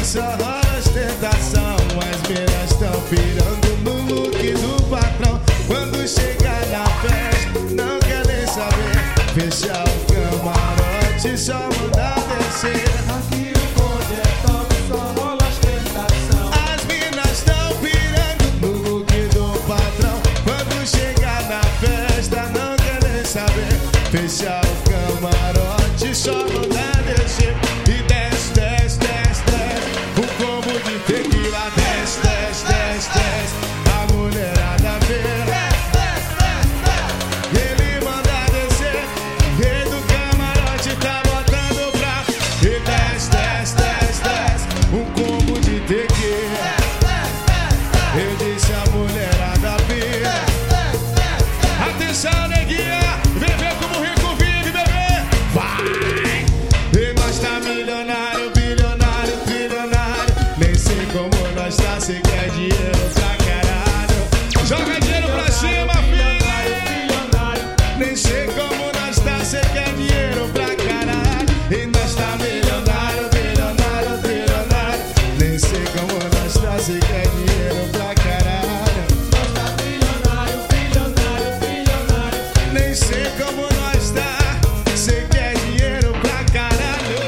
só rola ostentação. As minas tão pirando no look do patrão. Quando chegar na festa, não quer nem saber. Fechar o camarote, só mandar descer. Aqui o bonde é top, só rola ostentação. As minas tão pirando no look do patrão. Quando chegar na festa, não quer nem saber. Fechar o camarote, só mandar descer. E desce, desce, desce, desce. O combo de tequila desce, desce, desce, desce. A mulherada vê. Ele manda descer. Rei do camarote tá botando pra. E desce, desce, desce, desce. Um combo de tequila. Eu disse a mulherada vira. Atenção, neguinha. Bebê como rico vive, bebê. Vai. E nós tá milionário, bilionário, trilionário. Nem sei como nós tá, cê quer dinheiro pra caralho. Joga dinheiro pra cima, filho. Nem sei como nós tá, cê quer dinheiro pra caralho. E nós tá milionário, bilionário, trilionário. Nem sei como nós tá, cê quer dinheiro pra caralho. Nós tá bilionário, bilionário, bilionário. Nem sei como nós tá, cê quer dinheiro pra caralho.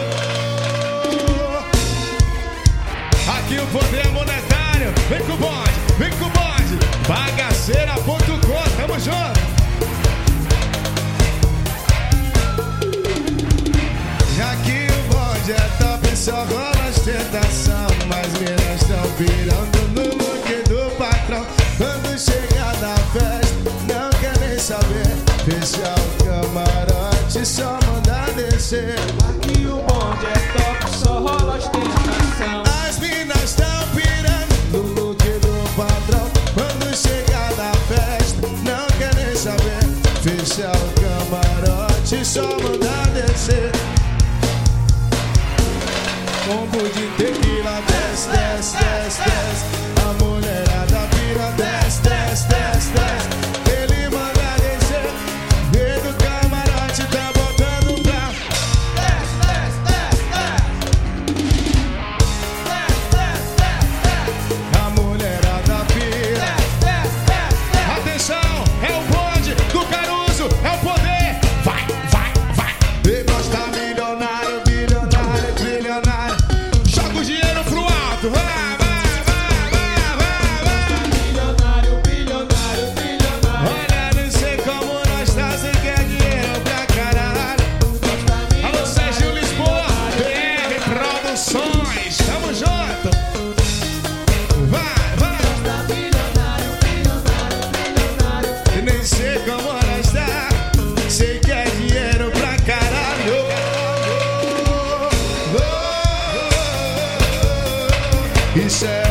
Aqui o poder monetário. Vem com o bonde, vem com o bonde. Bagaceira.com, tamo junto. Aqui o bonde é top, só rola ostentação. Mas minas tão pirando no look do patrão. Quando chegar na festa, não quer nem saber. Fechar o camarote, só mandar descer. Aqui o bonde é top, só rola ostentação. As minas tão pirando no look do patrão. Quando chegar na festa, não quer nem saber. Fechar o camarote, só mandar descer. Combo de tequila, desce, desce, desce, desce. A mulherada vira, desce, desce, desce, desce. Ele manda descer. Rei do camarote tá botando pra. Desce, desce, desce, desce. A mulherada vira. Desce, desce, desce. Atenção, é o bonde do Caruso, é o poder. Vai, vai, vai. E nós tá milionário, bilionário, trilionário. Joga o dinheiro pro alto, vai, vai, vai, vai, vai, vai. Bilionário, bilionário, bilionário. Olha, não sei como nós tá, cê quer dinheiro pra caralho. Nós tá milionário. Alô, Sérgio Lisboa, BR Produções, tamo junto. Vai, vai. Nós tá milionário, bilionário, bilionário. E nem sei como nós tá, cê quer dinheiro pra caralho. Isso é